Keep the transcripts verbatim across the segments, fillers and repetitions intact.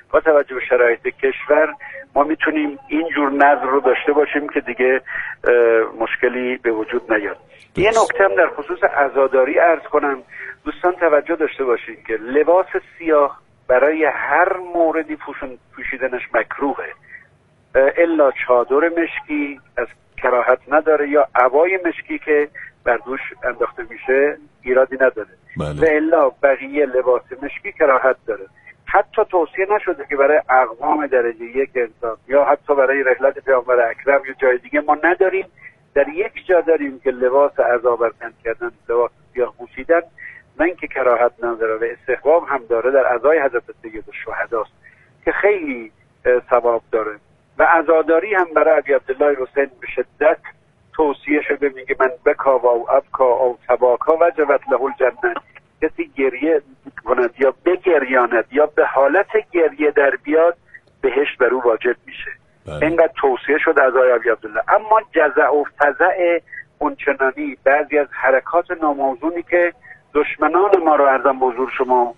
با توجه به شرایط کشور ما میتونیم اینجور نظر رو داشته باشیم که دیگه مشکلی به وجود نیاد. یه نکته هم در خصوص عزاداری عرض کنم، دوستان توجه داشته باشید که لباس سیاه برای هر موردی پوشیدنش مکروهه، الا چادر مشکی از کراهت نداره یا عبای مشکی که بر دوش انداخته میشه ایرادی نداره. بله. و الا بقیه لباس مشکی کراهت داره. حتی توصیه نشده که برای اقوام درجه یک انسان یا حتی برای رحلت پیامبر اکرم یا جای دیگه ما نداریم. در یک جا داریم که لباس عزابرکن کردن، لباس سیاه پوشیدن، نه اینکه کراهت نداره و استحباب هم داره، در عزای حضرت سید الشهداست که خیلی ثواب داره. و عزاداری هم برای ابی عبدالله حسین به شدت توصیه شده، میگه من بکا و ابکا او تباکا وجبت له الجنه، کسی گریه کند یا بگریاند یا به حالت گریه در بیاد بهشت بر او واجب میشه. اینقدر توصیه شده از آقای ابی عبدالله. اما جزع و فزع اونچنانی بعضی از حرکات ناموزونی که دشمنان ما رو ارزم به حضور شما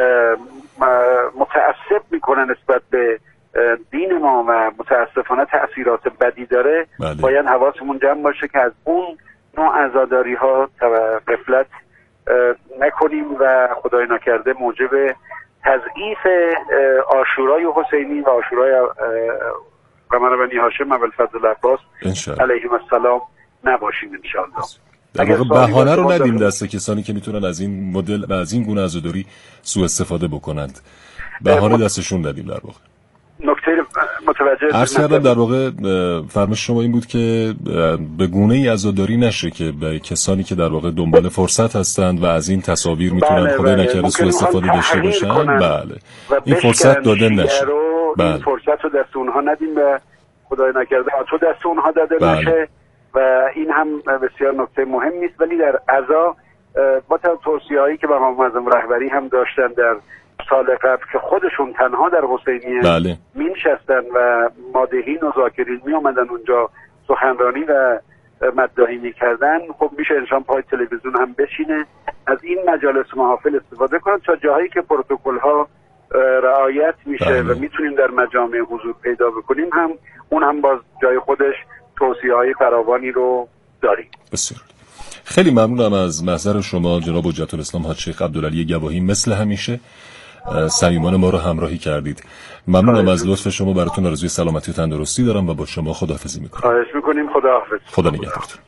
متعصب میکنن نسبت به دین ما و متاسفانه تأثیرات بدی داره، بله. باید حواسمون جمع باشه که از اون نوع عزاداری ها غفلت نکنیم و خدای نکرده موجب تضعیف عاشورای حسینی و عاشورای قمر بنی هاشم ابوالفضل عباس علیهم السلام نباشیم انشاءالله. در واقع بهانه رو ندیم دست کسانی که میتونن از این مدل و از این گونه عزاداری سوء استفاده بکنند. بهانه دستشون ندیم. در واقع نکته متوجه عرض کردم در واقع فرمایش شما این بود که به گونه‌ای عزاداری نشه که به کسانی که در واقع دنبال فرصت هستند و از این تصاویر میتونن بله خدای بله. نکرده سوء استفاده داشته باشن، بله این فرصت داده نشه. بله. این فرصت رو دست اونها ندیم و خدای نکرده تو دست اونها داده بله. نشه و این هم بسیار نکته مهم نیست. ولی در عزا با توصیه‌هایی که با معظم رهبری هم داشتن در سال قبل که خودشون تنها در حسینیه بله. می نشستن و مادحین و ذاکرین می آمدن اونجا سخنرانی و مداحی می کردن، خب میشه انسان پای تلویزیون هم بشینه از این مجالس محافل استفاده کنن تا جاهایی که پروتکل ها رعایت میشه بله. و میتونیم در مجامع حضور پیدا بکنیم هم اون هم باز جای خودش توصیه های فراوانی رو داریم. بسیار خیلی ممنونم از محضر شما جناب حجت الاسلام حاج شیخ عبدالعلی گواهی، مثل همیشه صمیمانه ما رو همراهی کردید. ممنونم از لطف شما، براتون آرزوی سلامتی و تندرستی دارم و با شما خداحافظی میکنم. خواهش میکنیم. خداحافظ. خدا نگهدارتون.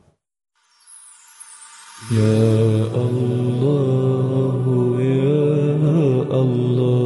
یا الله یا الله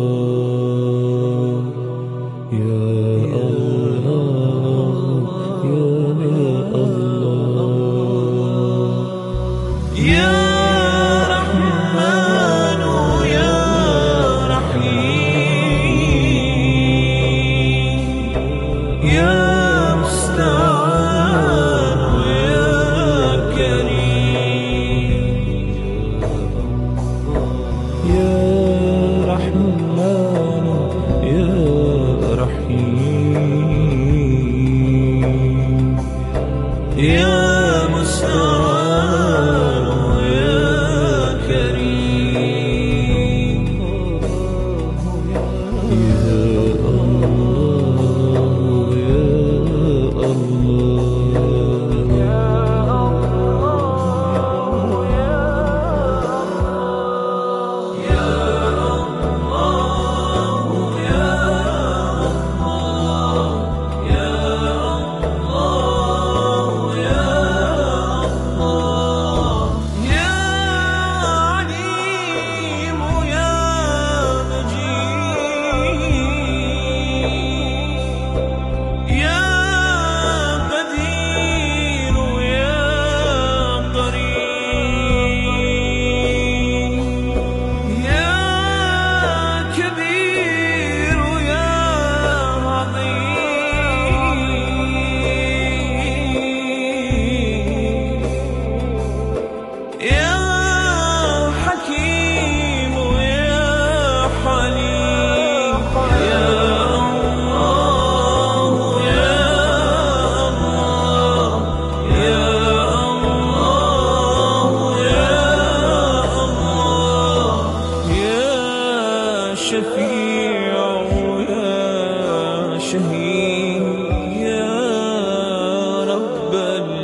شهيد يا رب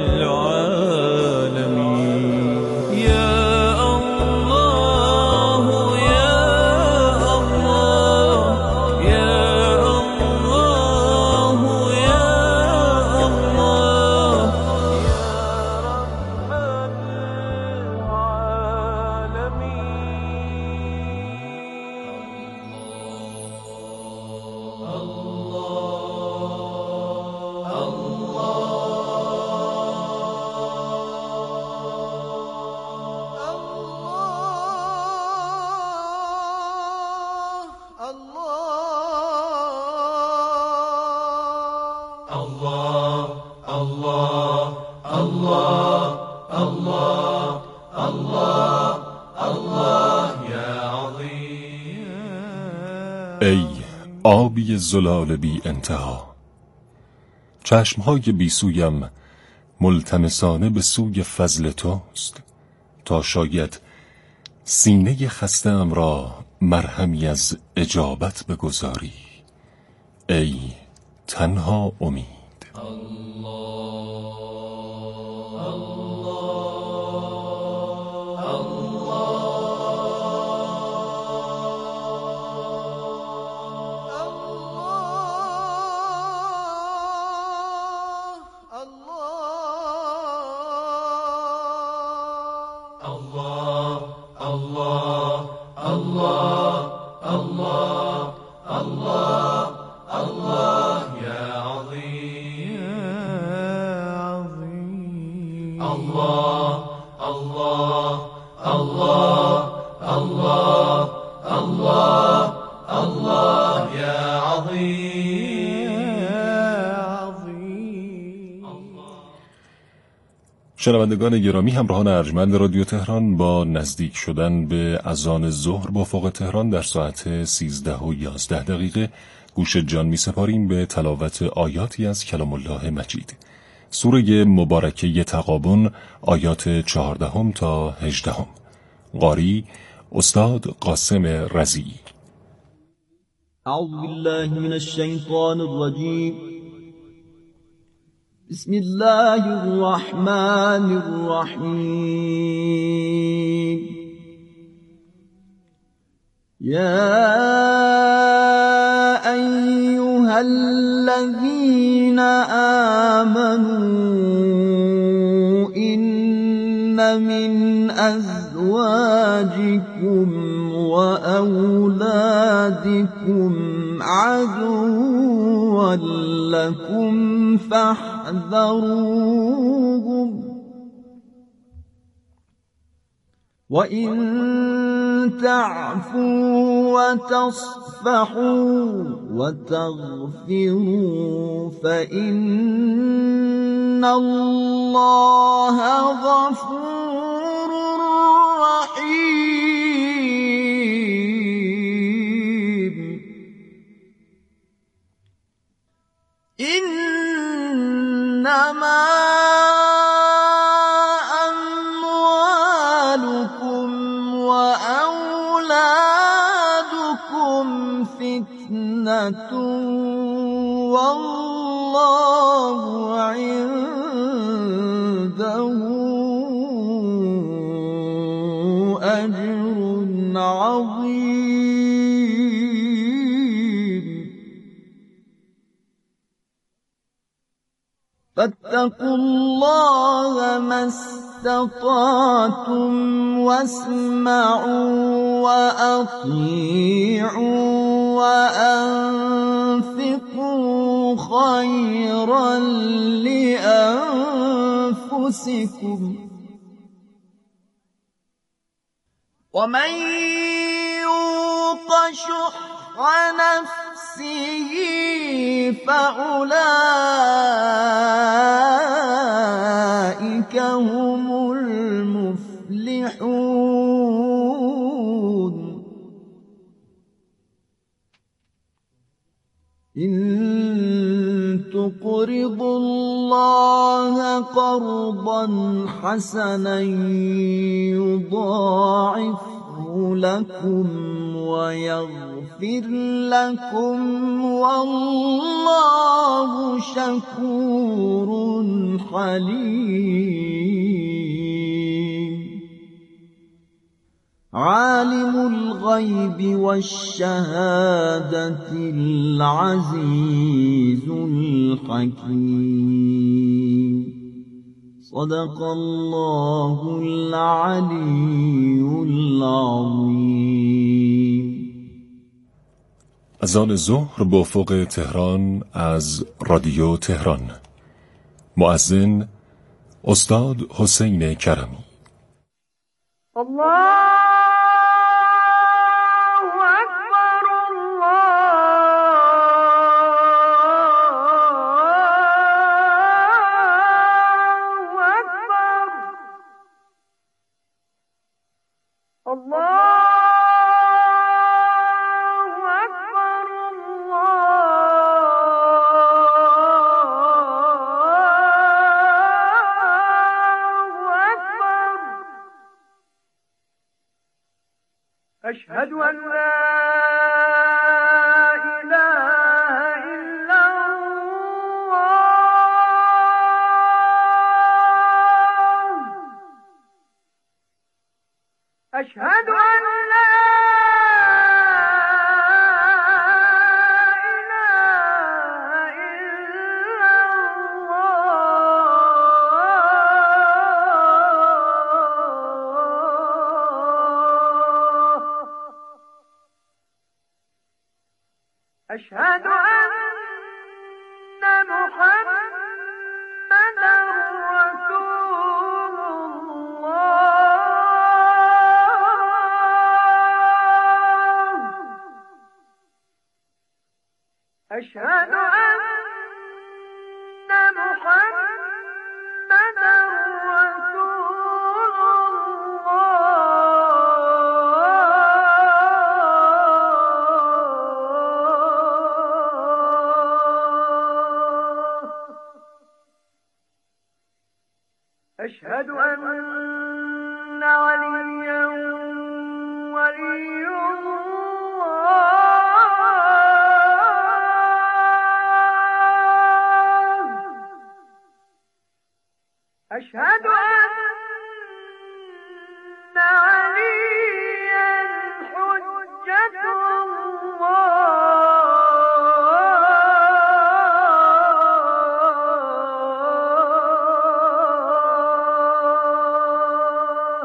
العالمين يا الله يا الله يا الله يا الله ای آبی زلال بی انتها، چشمهای بی سویم ملتمسانه به سوی فضل توست، تا شاید سینه خسته‌ام را مرهمی از اجابت بگذاری. ای تنها امید. شنوندگان گرامی، همراهان ارجمند رادیو تهران، با نزدیک شدن به اذان ظهر با فوق تهران در ساعت سیزده و یازده دقیقه گوش جان می سپاریم به تلاوت آیاتی از کلام الله مجید. سوره مبارکه تغابن، آیات چهاردهم تا هجدهم. قاری استاد قاسم رضی. اعوذ بالله من الشیطان الرجیم. بسم الله الرحمن الرحیم. یا ایها الذین آمنوا ان من ازواجکم و اولادکم عدوا لكم فاحذروهم وإن تعفوا وتصفحوا وتغفروا فإن الله غفور رحيم. إنما أموالكم وأولادكم فتنة والله عنده أجر عظيم. فاتقوا الله ما استطعتم واسمعوا وأطيعوا وأنفقوا خيرا لأنفسكم ومن يوق شح نفسه فأولئك هم المفلحون. إن تقرضوا الله قرضا حسنا يضاعفه لكم ويغفر يغفر لكم والله شكور حليم. عالم الغيب والشهادة العزيز الحكيم. صدق الله العلي العظيم. اذان ظهر با افق تهران از رادیو تهران. مؤذن استاد حسین کرمی. الله اکبر الله اکبر الله أشهد أن لا إله إلا الله. أشهد أن لا إله إلا الله. أشهد أن محمدًا رسول الله. أشهد أن محمدًا رسول الله. أشهد أن عليا ولي الله. أشهد أن عليا حجة الله.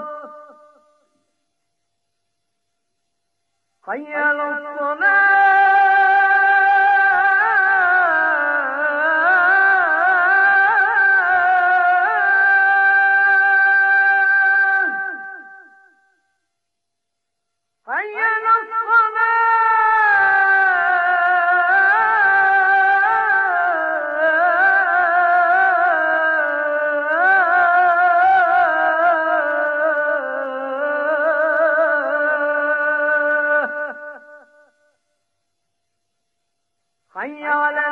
حي على الصلاة. حي على الصلاة. حي على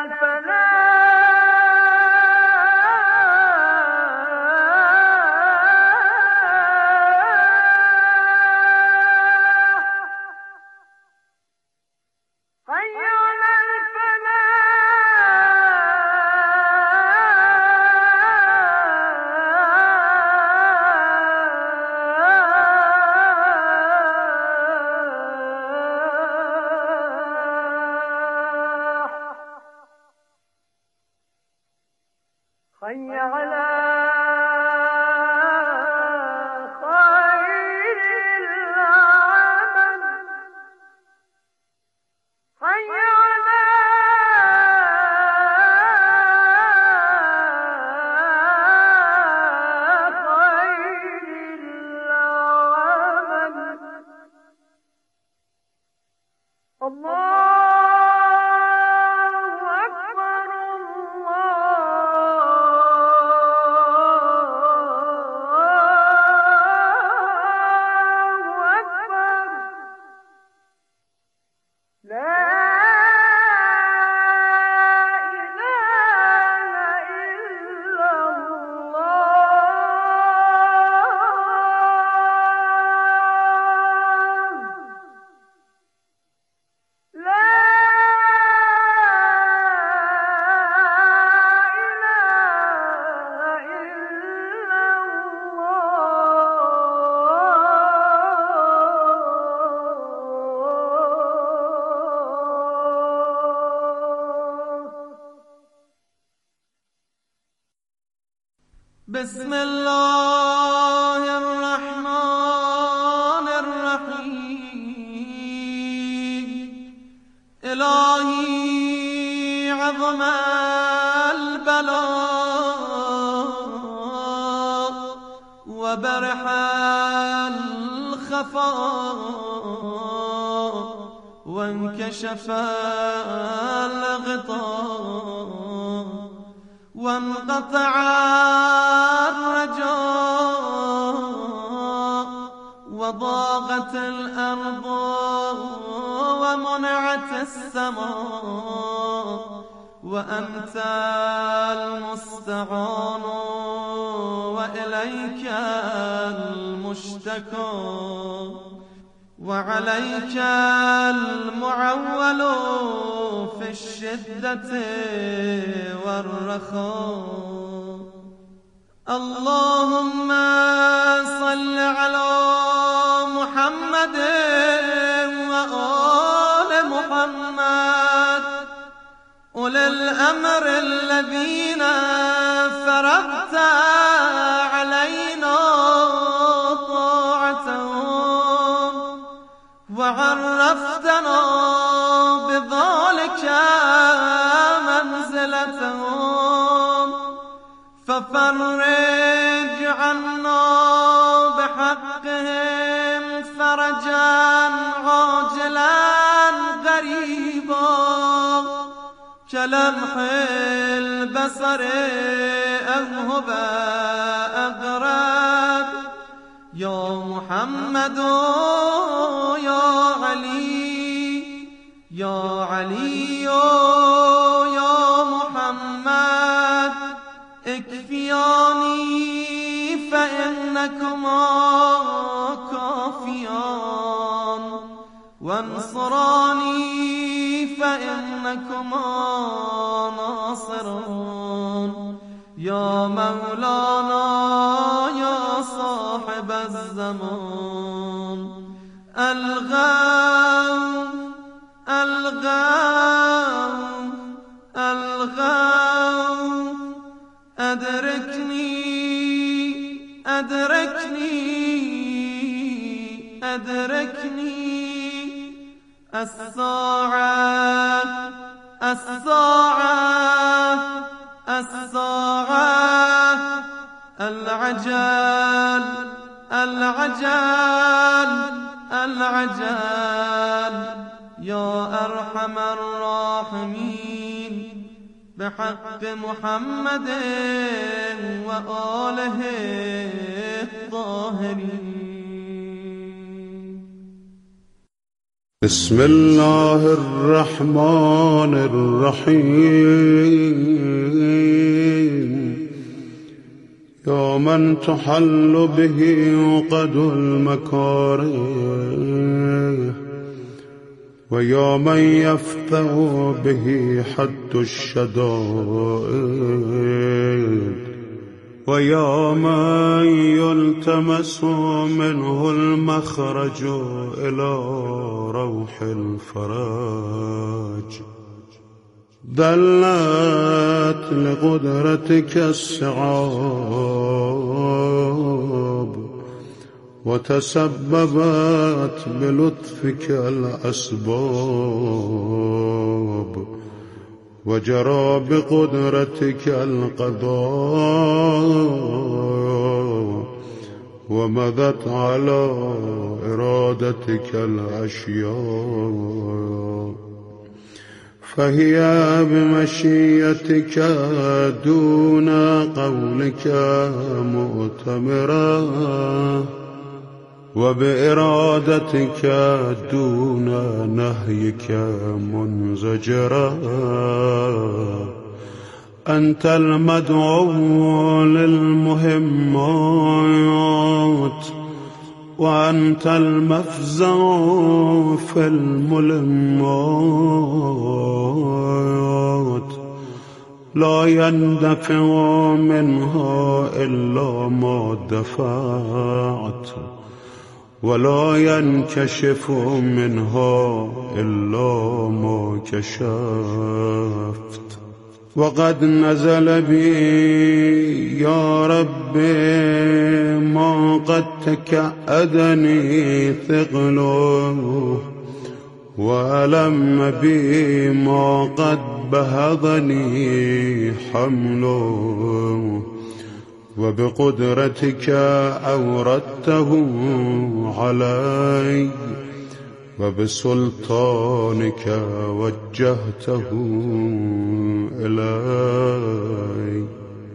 الفلاح. حي على الفلاح. حي على خير العمل. حي على خير العمل. الله أكبر الله بسم الله الرحمن الرحیم. الهی عظم البلاء و برح الخفاء و انکشف الغطاء وانقطع الرجاء وضاقت الأرض ومنعت السماء وأنت المستعان وإليك المشتكى وعليك المعول في الشدة والرخاء. اللهم صل على محمد وآل محمد أولي الأمر الذين فرضت علينا طاعتهم وعرفتنا بذلك منزلتهم ففرج عنا بحقهم فرجا عاجلا غريبا كلمح البصر أذهب أقرب. يا محمد يا علي يا علي يا محمد اكفياني فإنكما كافيان وانصراني فإنكما ناصرون. يا مولانا يا صاحب الزمان الغوث الغوث الغوث أدركني أدركني أدركني. الساعة الساعة الساعة العجل العجل العجل. يا أرحم الراحمين بحق محمد وآله الطاهرين. بسم الله الرحمن الرحيم. يا من تحل به عقد المكاره ويا من يفتح به حد الشدائد ويا من يلتمس منه المخرج إلى روح الفرج. دلت لقدرتك الصعاب وتسببت بلطفك الأسباب وجرى بقدرتك القضاء ومضت على إرادتك الأشياء. فهي بمشيتك دون قولك مؤتمرة وبإرادتك دون نهيك منزجرا. أنت المدعو للمهمات وأنت المفزع في الملمات. لا يندفع منها إلا ما دفعت ولا ينكشف منها إلا ما كشفت. وقد نزل بي يا رب ما قد تكأدني ثقله، وألم بي ما قد بهضني حمله، وبقدرتك أوردته علي، وبسلطانك وجهته إلي.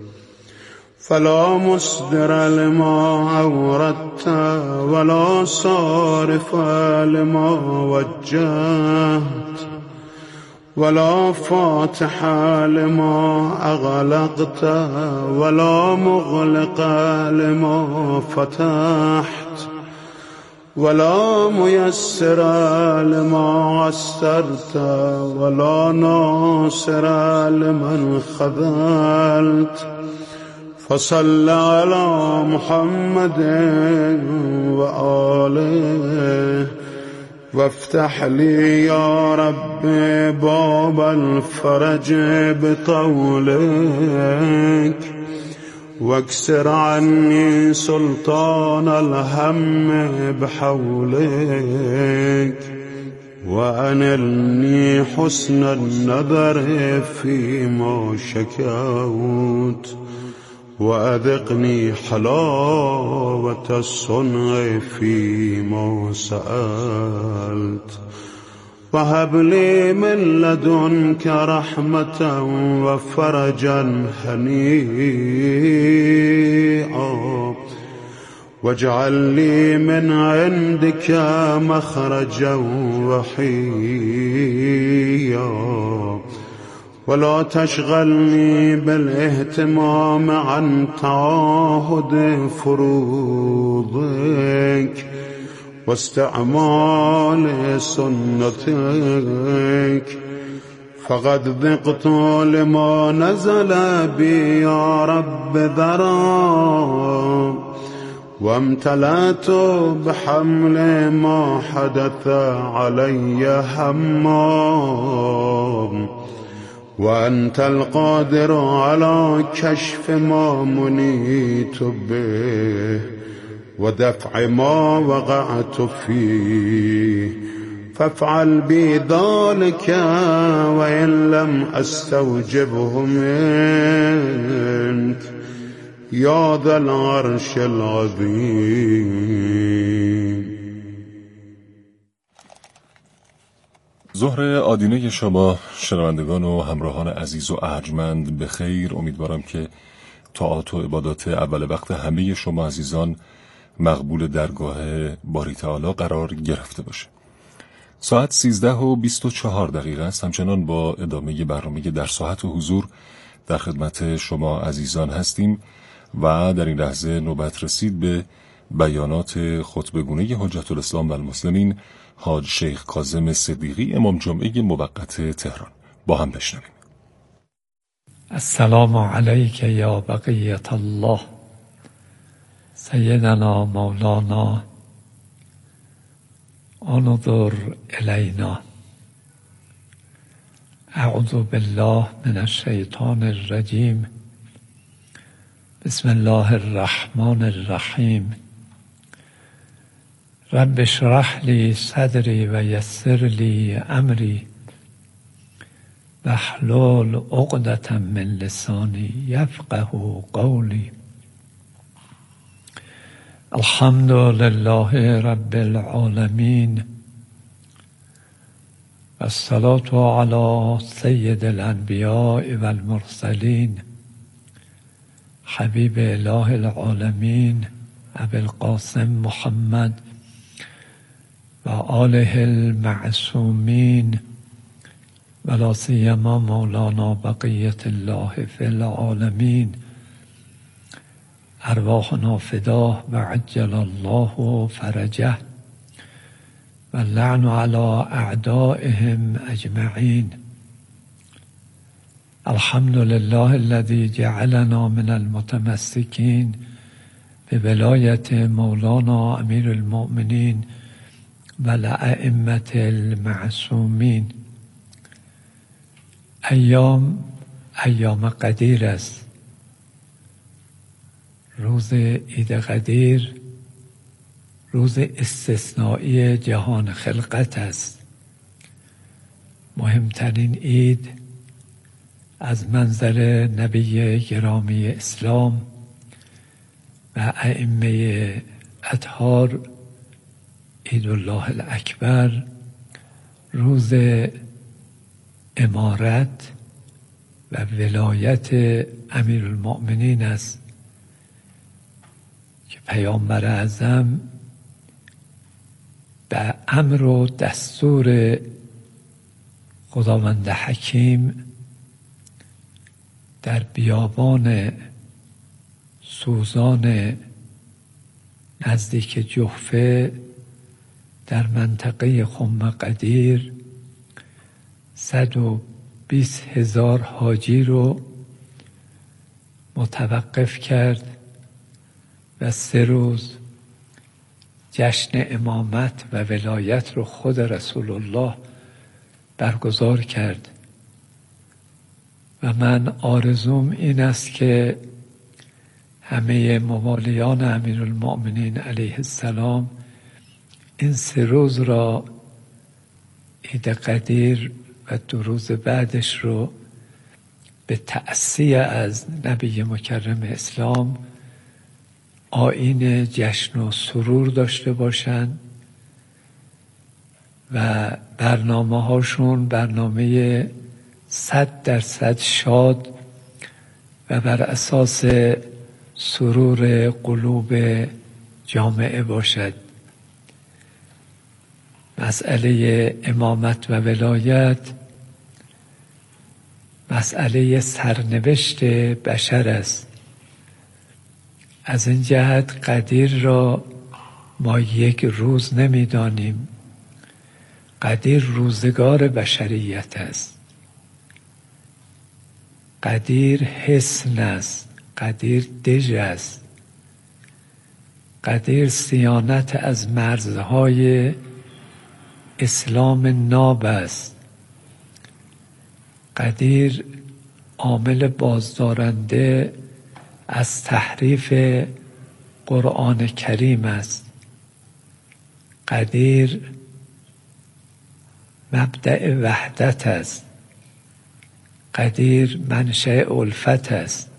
فلا مصدر لما أوردت ولا صارف لما وجهت، ولا فاتح لما أغلقت ولا مغلق لما فتحت، ولا ميسر لما عسرت ولا ناصر لمن خذلت. فصل على محمد وآله، وافتح لي يا رب باب الفرج بطولك، واكسر عني سلطان الهم بحولك، وأنلني حسن النظر فيما شكوت، وأذقني حلاوة الصنع فيما سألت. وهب لي من لدنك رحمة وفرجا هنيئا، واجعل لي من عندك مخرجا وحيا، ولا تشغلني بالاهتمام عن تعاهد فروضك واستعمال سنتك. فقد ذقت لما نزل بي يا رب ذرا، وامتلأت بحمل ما حدث علي هما، وأنت القادر على كشف ما منيت به ودفع ما وقعت فيه. فافعل بي ذلك وإن لم أستوجبه منك يا ذا العرش العظيم. ظهر آدینه شما شنوندگان و همراهان عزیز و ارجمند به خیر. امیدوارم که طاعات و عبادات اول وقت همه شما عزیزان مقبول درگاه باری تعالی قرار گرفته باشه. ساعت سیزده و بیست و چهار دقیقه است. همچنان با ادامه برنامه در ساعت و حضور در خدمت شما عزیزان هستیم و در این لحظه نوبت رسید به بیانات خطبه‌گونه حجت الاسلام و المسلمین حاج شیخ کاظم صدیقی امام جمعه موقت تهران. با هم بشنویم. السلام علیک یا بقیت الله سیدنا مولانا انظر الینا. اعوذ بالله من الشیطان الرجیم. بسم الله الرحمن الرحیم. رب اشرح لی صدری و یسر لی امری واحلل عقدة من لسانی یفقه قولی. الحمد لله رب العالمین و الصلاة علی سید الانبیاء و المرسلین حبیب اله العالمین ابی القاسم محمد و آله المعصومین و لا سیما مولانا بقیت الله فی العالمین. ارواحنا فداه و عجل الله فرجه و لعن علی اعدائهم اجمعین. الحمد لله الذي جعلنا من المتمسكين بولایت مولانا امیر المؤمنین و الائمة المعصومین. ایام ایام قدیر است. روز عید قدیر روز استثنایی جهان خلقت است. مهمترین عید از منظر نبی گرامی اسلام و ائمه اطهار عید الله الاکبر روز امارت و ولایت امیرالمؤمنین است که پیامبر اعظم به امر و دستور خداوند حکیم در بیابان سوزان نزدیک جحفه در منطقه خم قدیر صد و بیست هزار حاجی رو متوقف کرد و سه روز جشن امامت و ولایت رو خود رسول الله برگزار کرد و من آرزوم این است که همه موالیان امیرالمؤمنین علیه السلام این سه روز را عید قدیر و دو روز بعدش رو به تأسیه از نبی مکرم اسلام آیین جشن و سرور داشته باشند و برنامه هاشون برنامه صد درصد شاد و بر اساس سرور قلوب جامعه باشد. مسئله امامت و ولایت مسئله سرنوشت بشر است. از این جهت قدیر را ما یک روز نمی‌دانیم. قدیر روزگار بشریت است. قدیر حصن است. قدیر دژ است. قدیر صیانت از مرزهای اسلام ناب است. قدیر عامل بازدارنده از تحریف قرآن کریم است. قدیر مبدأ وحدت است. قدیر منشأ الفت است.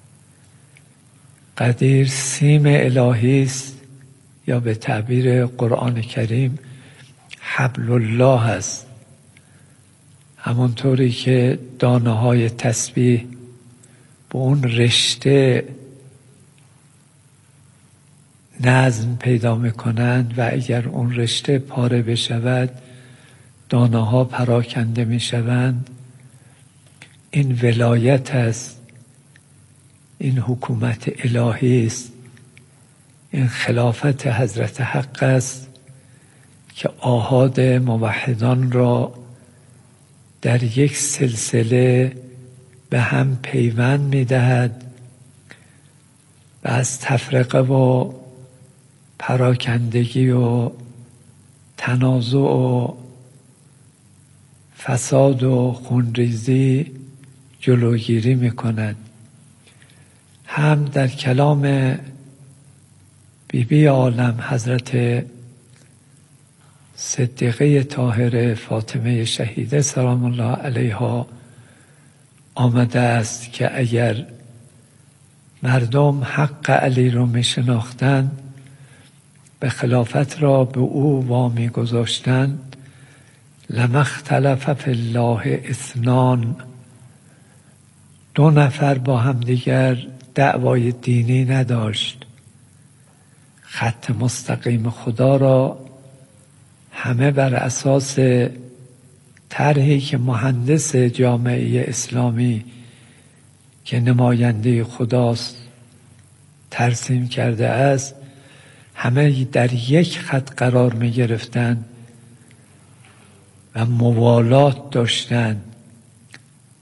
قدیر سیم الهی است یا به تعبیر قرآن کریم حبل الله است. همونطوری که دانه های تسبیح به اون رشته نظم پیدا میکنند و اگر اون رشته پاره بشود دانه ها پراکنده میشوند. این ولایت است. این حکومت الهی است. این خلافت حضرت حق است که آحاد موحدان را در یک سلسله به هم پیوند می‌دهد و از تفرقه و پراکندگی و تنازع و فساد و خونریزی جلوگیری می‌کند. هم در کلام بی بی عالم حضرت صدیقه طاهره فاطمه شهیده سلام الله علیها آمده است که اگر مردم حق علی رو می شناختند به خلافت را به او وامی گذاشتند لما اختلف فی الله اثنان، دو نفر با هم دیگر دعوای دینی نداشت. خط مستقیم خدا را همه بر اساس طرحی که مهندس جامعه اسلامی که نماینده خداست ترسیم کرده است همه در یک خط قرار می گرفتند و موالات داشتند